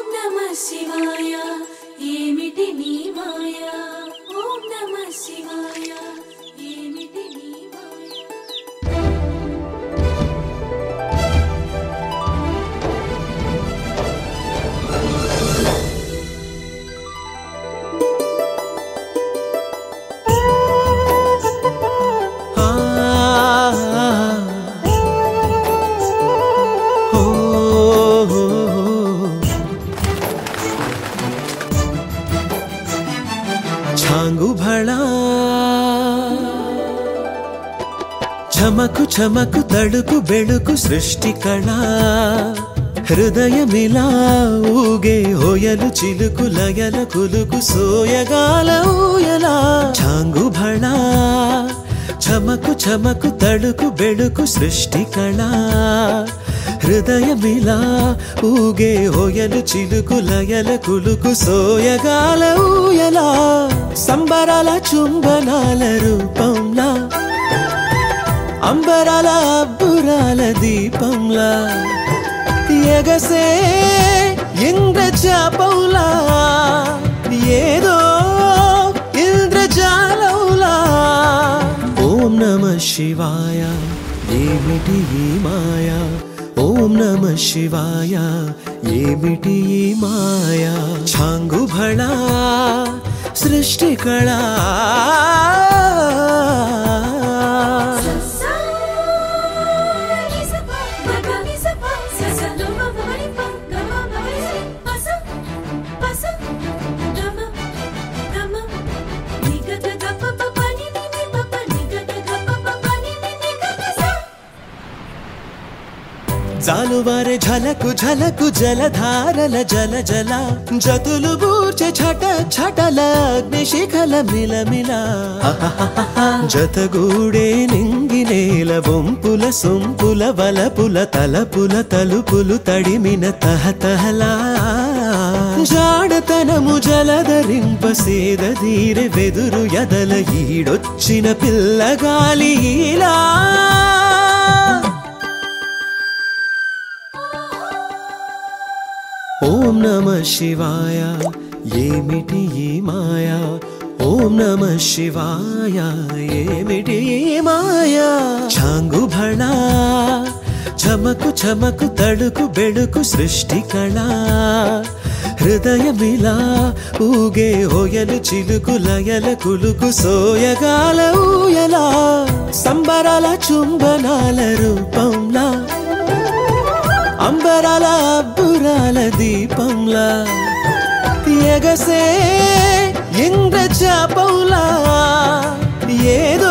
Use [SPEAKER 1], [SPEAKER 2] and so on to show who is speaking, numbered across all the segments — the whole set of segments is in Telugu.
[SPEAKER 1] నమః శివాయ ఏమిటి నీ మాయ ఓం నమః శివాయ ఏమిటి నీ మాయ
[SPEAKER 2] छांगु भला చమకు చమకు తడుకు బెళుకు సృష్టి కళ హృదయమిలా ఊగే హోయలు చిలుకు లయల కులుకు సోయగాల ఊయలా చాంగు భళ చమకు చమకు తడుకు బెళుకు సృష్టి కళ హృదయమిలా ఊగే హోయలు చిలుకు లయల కులుకు సోయగాల ఊయలా సంబరాల చుంబనాల రూపంలా అంబరాల అబ్బురాల దీపంలా ఎగసే ఇంద్రజాపంలా ఏదో ఇంద్రజాలంలా ఓం నమః శివాయ ఏమిటి ఈ మాయ ఓం నమః శివాయ ఏమిటి ఈ మాయ ఛాంగు భళా సృష్టి కళా జాలువారే ఝలకు ఝలకు జలధారల జల జల జతులు బూర్చె ఛట ఛటల అగ్నిశిఖల మిలమిల జతగూడే నింగి నేల వంపుల సొంపుల వలపుల తలపుల తలుపులు తడిమిన తహతహలా జాడతనము జలధరింప సేదీరె వెదురు ఎదల ఈడొచ్చిన పిల్లగాలి ఇలా ఓం నమః శివాయ ఏమిటి ఈ మాయ ఓం నమః శివాయ ఏమిటి ఈ మాయ ఛాంగు భళా చమకు చమకు తడుకు బెళుకు సృష్టి కళ హృదయమిలా ఊగే హోయలు చిలుకు లయల కులుకు సోయగాల ఊయలా సంబరాల చుంబనాల రూపంలా అంబరాల అబ్బురాల దీపంలా ఎగసే ఇంద్రజాపంలా ఏదో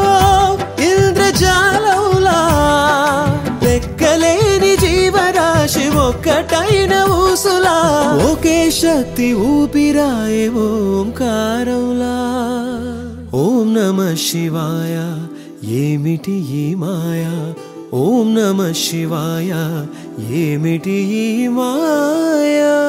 [SPEAKER 2] ఇంద్రజాలంలా లెక్కలేని జీవరాశి ఒక్కటైన ఊసులా ఒకే శక్తి ఊపిరాయే ఓంకారంలా ఓం నమః శివాయ ఏమిటి ఈ మాయ ఓం నమః శివాయ ఏమిటి ఈ మాయ